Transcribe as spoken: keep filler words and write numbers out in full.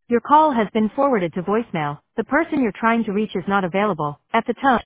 Your call has been forwarded to voicemail. The person you're trying to reach is not available. At the tone.